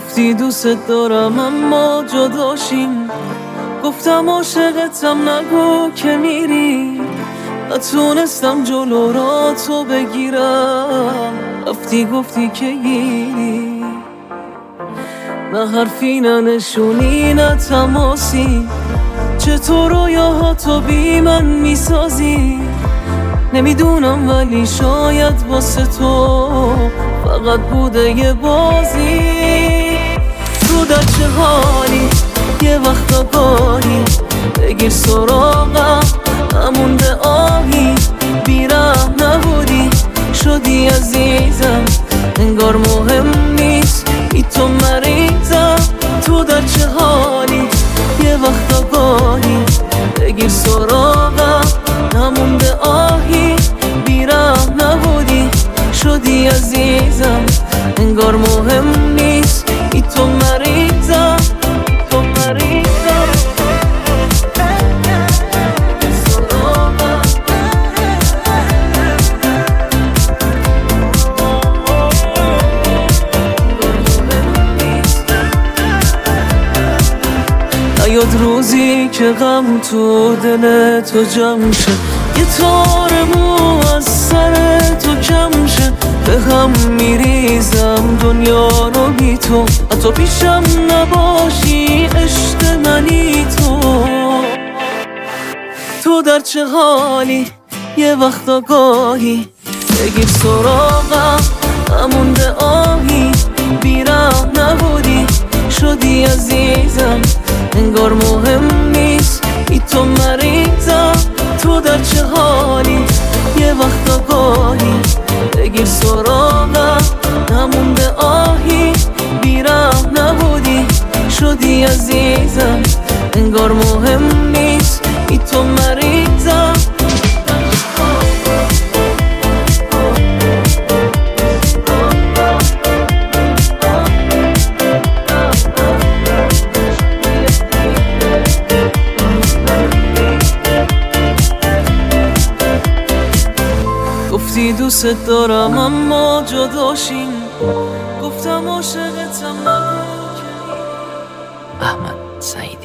گفتی دوست دارم اما جداشیم، گفتم عاشقتم نگو که میری، نتونستم جلو را تو بگیرم، رفتی گفتی که گیری. نه حرفی نه نشونی نه تماسی، چطور رویاهاتو بی من میسازی؟ نمیدونم ولی شاید واسه تو فقط بوده یه بازی. تو در چه حالی؟ یه وقت آگاهی بگیر سراغم، نمونده آهی، بیرم نبودی شدی عزیزم، انگار مهم نیست ای تو مریضم. تو در چه حالی؟ یه وقت آگاهی بگیر سراغم، نمونده آهی، بیرم نبودی شدی عزیزم، انگار مهم نیست ای تو مریضم، تو مریضم. نیاد روزی که غم تو دل تو جمع شه، یه تار مو از سر تو کم شه، به هم میریزم دنیا رو بی تو، حتی پیشم نباشی عشق منی تو. تو در چه حالی؟ یه وقت آگاهی بگیر سراغم، نمونده آهی، بیرم نبودی شدی عزیزم، انگار مهم نیست ای تو مریضم. تو در چه حالی؟ یه وقت آگاهی بگیر سراغم، نمونده آهی، بیرم نبودی شدی عزیزم، انگار مهم نیست ای تو مریضم. گفتی دوست دارم اما جداشیم، گفتم عاشقتم نگو که. احمد سعید